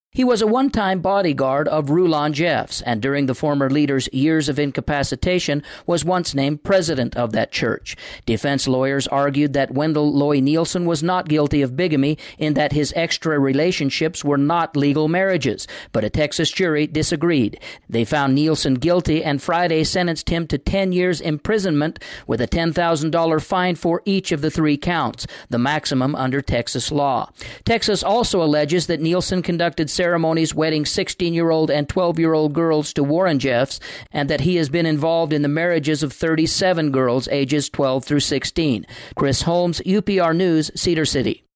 He was a one-time bodyguard of Rulon Jeffs, and during the former leader's years of incapacitation was once named president of that church. Defense lawyers argued that Wendell Loy Nielsen was not guilty of bigamy in that his extra relationships were not legal marriages, but a Texas jury disagreed. They found Nielsen guilty and Friday sentenced him to 10 years imprisonment with a $10,000 fine for each of the 3 counts, the maximum under Texas law. Texas also alleges that Nielsen conducted ceremonies wedding 16-year-old and 12-year-old girls to Warren Jeffs, and that he has been involved in the marriages of 37 girls ages 12 through 16. Chris Holmes, UPR News, Cedar City.